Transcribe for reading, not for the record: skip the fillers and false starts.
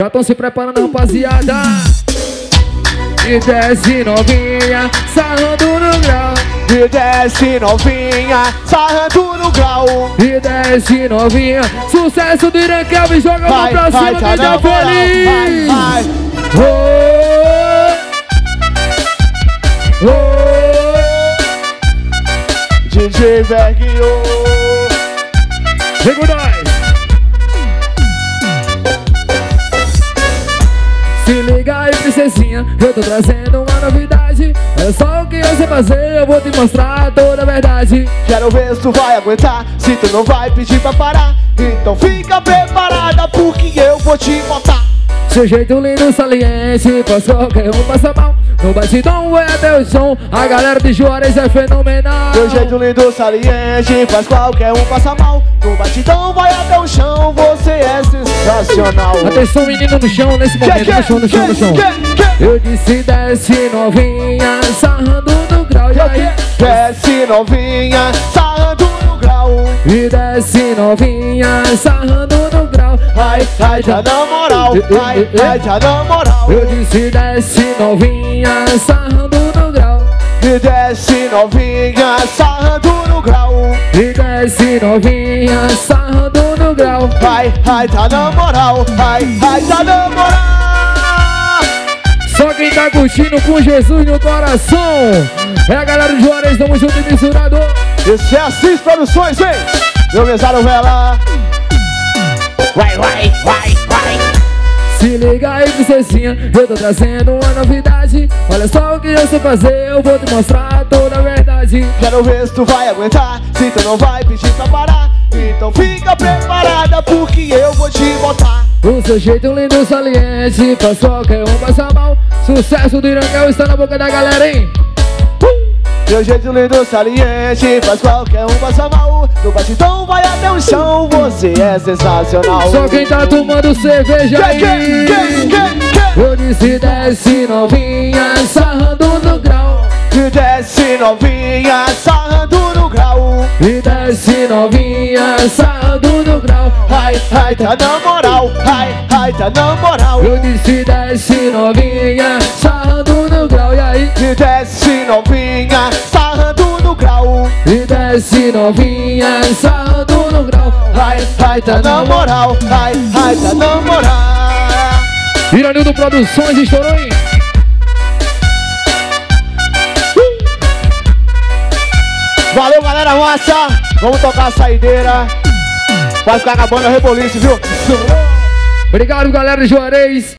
Já tão se preparando, rapaziada. E desce novinha, sarrando no grau. E desce novinha, sarrando no grau. E desce novinha, sucesso do Irã Kelvin, joga a mão pra cima, tá DJ feliz. Vai. DJ Verguinho. Vem com nós. Se liga aí, princesinha, eu tô trazendo uma novidade. É só o que eu sei fazer, eu vou te mostrar toda a verdade. Quero ver se tu vai aguentar, se tu não vai pedir pra parar. Então fica preparada porque eu vou te botar. Seu jeito lindo, saliente, faz qualquer um passa mal. No batidão é até o som, a galera de Juarez é fenomenal. Seu jeito lindo, saliente, faz qualquer um passa mal. No batidão vai até o chão, você é sensacional. Atenção menino no chão, nesse momento, no chão. Eu disse desce novinha, sarrando no grau. E aí? Desce novinha, sarrando no grau. E desce novinha, sarrando no grau. Ai, ai, já na moral. Ai, ai, já na moral. Eu disse desce novinha, sarrando no grau. E desce novinha, sarrando no grau. E desce novinha, sarrando no grau. Ai, ai, tá na moral. Ai, ai, tá na moral. Só quem tá curtindo com Jesus no coração é a galera do Juarez, tamo junto e misturado. Esse é Assis Produções, hein? Meu mesário Vela. Vai, vai, vai, vai. Se liga aí, princesinha, eu tô trazendo uma novidade. Olha só o que eu sei fazer, eu vou te mostrar toda a verdade. Quero ver se tu vai aguentar, se tu não vai pedir pra parar. Então fica preparada porque eu vou te botar. O seu jeito lindo, saliente, faz qualquer um passar mal. Sucesso do Iranguel está na boca da galera, hein? Seu jeito lindo, saliente, faz qualquer um passar mal. No batidão vai até o chão, você é sensacional. Só quem tá tomando cerveja aí. Eu disse desce novinha, sarrando no grau. E desce novinha, sarrando no grau. E desce novinha, sarrando no grau. Ai, ai, tá na moral. Ai, ai, tá na moral. Eu disse desce novinha, sarrando no grau. E aí? E desce novinha, sarrando no grau. E desce novinha, sarrando no grau. Ai, ai, tá na moral. Ai, ai, tá na moral. Iranildo Produções estourou, hein? Valeu, galera massa. Vamos tocar a saideira. Vai ficar acabando a rebolice, viu? Obrigado, galera de Juarez.